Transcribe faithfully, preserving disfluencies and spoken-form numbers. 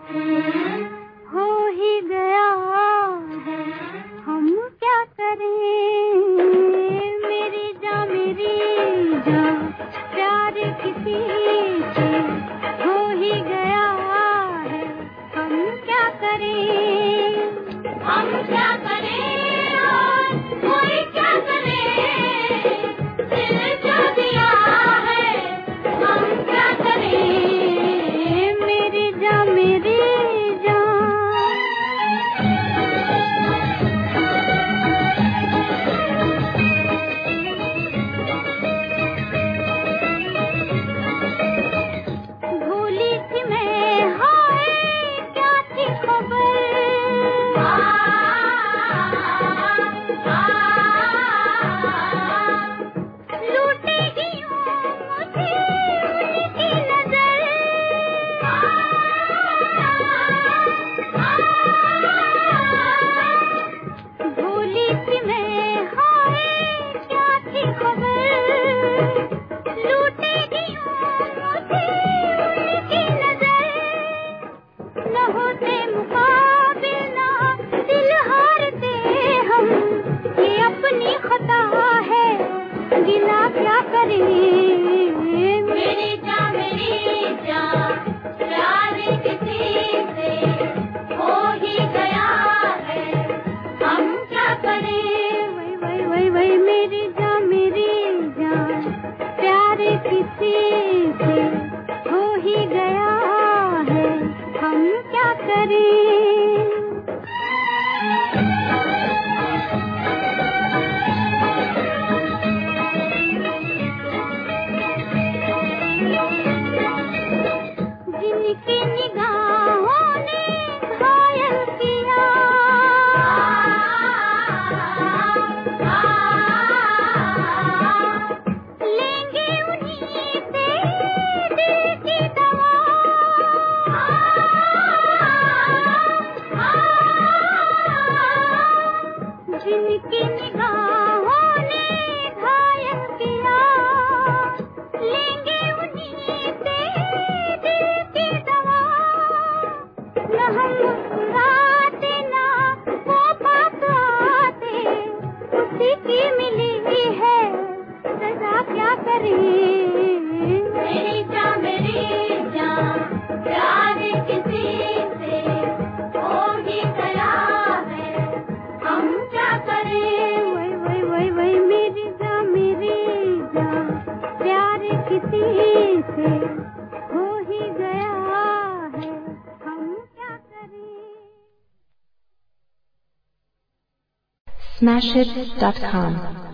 हो ही गया है, हम क्या करें, मेरी जान मेरी जान प्यार किसी से हो ही गया है, हम क्या करें, हम क्या करें और कोई क्या करे, दिल जो दिया है हम क्या करें, मेरी जान मेरी जान। भूली थी मैं हाय क्या थी खबर, लूटेगी मुझे उनकी नजर, भूली थी मैं हाय क्या थी खबर, लूटेगी मुझे उनकी नजर, न होते मुकाबिल ना दिल हारते हम, ये अपनी खता है गिला क्या करें, मेरी जान मेरी जान प्यार किसी से हो ही गया है, हम क्या करें, वही वही वही वही मेरी जान मेरी जान प्यार किसी से हो ही गया है, हम क्या करें। जिनकी निगाहों ने घायल किया, लेंगे उन्हीं से दिल की दवा, जिनकी निगाहों ने घायल किया, लेंगे उन्हीं से दिल की दवा, न हम मुस्कुराते ना वो बात आते, उसी की मिली है सजा क्या करें, मेरी जान मेरी जान प्यार किसी से हो ही गया है, हम क्या करें, वही वही वही वही मेरी जान मेरी जान प्यार किसी से हो ही गया है, हम क्या करें। Smashit dot com